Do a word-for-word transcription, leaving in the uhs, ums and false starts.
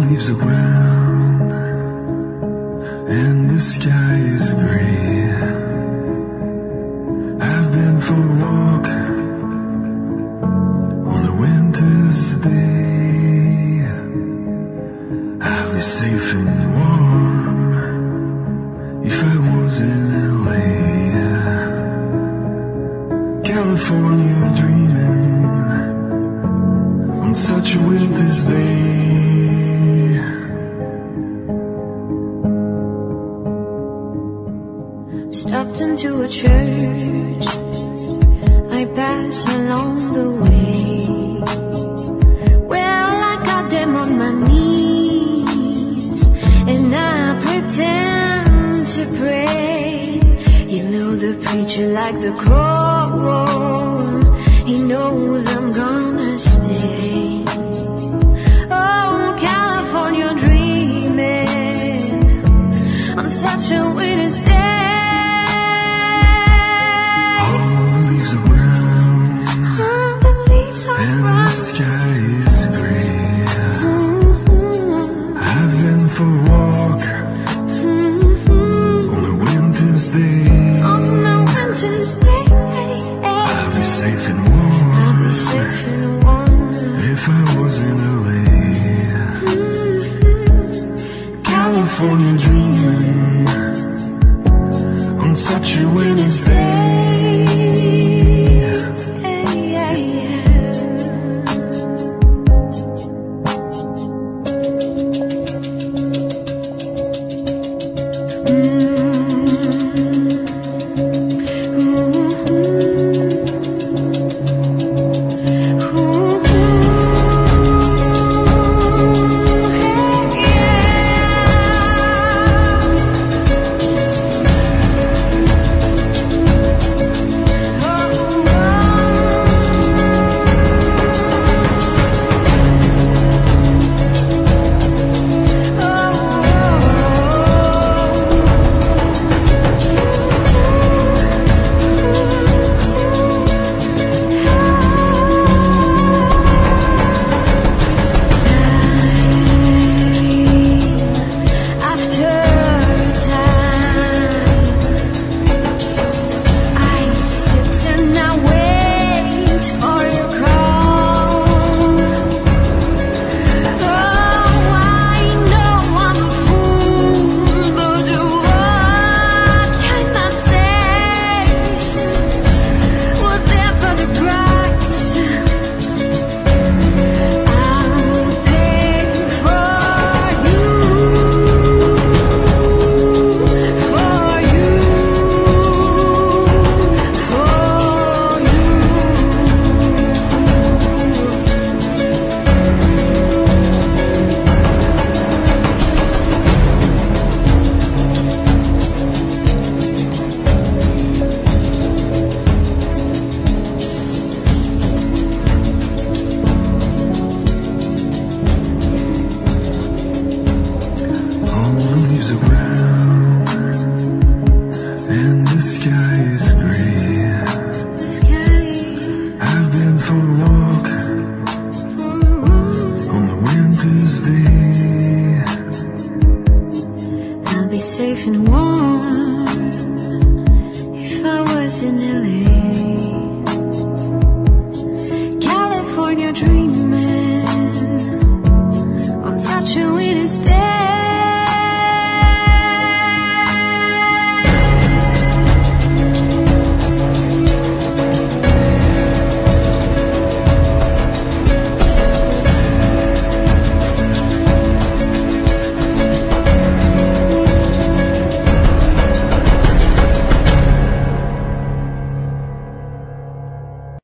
leaves are brown and the sky is gray. I've been for a walk on a winter's day. I'd be safe and warm if I was in L A. California dreaming on such a winter's day. Stopped into a church, I pass along the way. Well, I got them on my knees, and I pretend to pray. You know the preacher like the cold, he knows I'm gonna stay. Oh, California dreaming on such a winter's day. And the sky is grey. Mm-hmm. I've been for a walk mm-hmm. on a winter's day. On a winter's day, I'll be safe and warm. I'll be safe and warm if I was in L A. Mm-hmm. California dreaming on such a winter's day. And the sky is grey. I've been for a walk on a winter's day. I'll be safe and warm